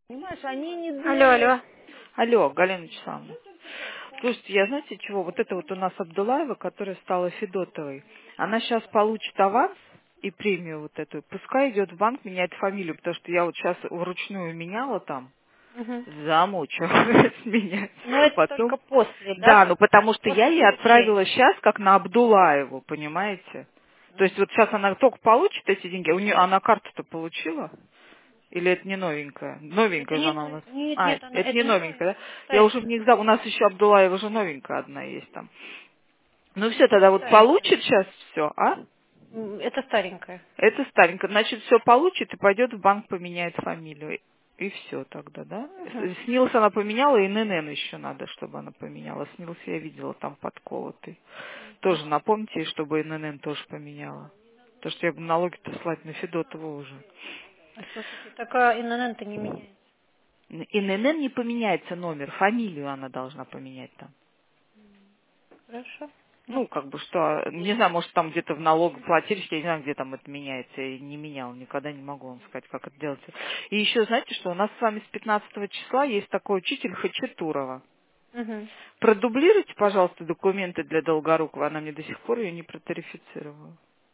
Понимаешь, они не Алло, думают. алло. Алло, Галина Вячеславовна. Слушайте, я знаете чего? Вот это вот у нас Абдулаева, которая стала Федотовой. Она сейчас получит аванс и премию вот эту. Пускай идет в банк, меняет фамилию, потому что я вот сейчас вручную меняла там. Мгм. Замучилась менять. Но это Потом... только после, Да, да? ну потому что я После ей получения. отправила сейчас как на Абдулаеву, понимаете? То есть вот сейчас она только получит эти деньги, у нее, она карту-то получила? Или это не новенькая? Это Новенькая же не... она у нас. Нет, А, нет, она, это не это не новенькая, да? новенькая, это Я уже в старенькая. них забыла. У нас еще Абдулаева же новенькая одна есть там. Ну все, Это тогда вот старенькая. получит сейчас все, а? Это старенькая. Это старенькая. Значит, все получит и пойдет в банк, поменяет фамилию. И все тогда, да? Мгм. Снилс она поменяла, и ННН еще надо, чтобы она поменяла. Снилс я видела там подколотый. Тоже напомните ей, чтобы ННН тоже поменяла. Потому что я бы налоги-то слать на Федотову уже. А слушайте, так ИНН-то не меняется. ННН не поменяется номер, фамилию она должна поменять там. Хорошо. Ну, как бы что, не знаю, может там где-то в налогоплательщике, я не знаю, где там это меняется, я не менял, никогда не могу вам сказать, как это делается. И еще, знаете, что у нас с вами с 15 числа есть такой учитель Хачатурова. Угу. Продублируйте, пожалуйста, документы для Долгорукова, она мне до сих пор ее не протарифицировала.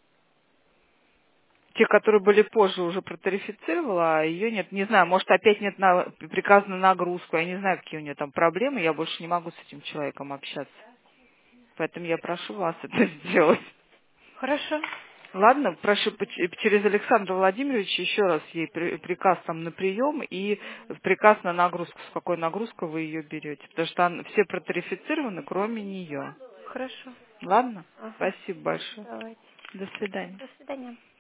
Те, которые были позже, уже протарифицировала, а ее нет. Не знаю, может опять нет приказа на нагрузку, я не знаю, какие у нее там проблемы, я больше не могу с этим человеком общаться. Поэтому я прошу вас это сделать. Хорошо. Ладно, прошу через Александра Владимировича еще раз ей приказ там на прием и приказ на нагрузку, с какой нагрузкой вы ее берете. Потому что все протарифицированы, кроме нее. Хорошо. Ладно? Ага. Спасибо большое. Давайте. До свидания. До свидания.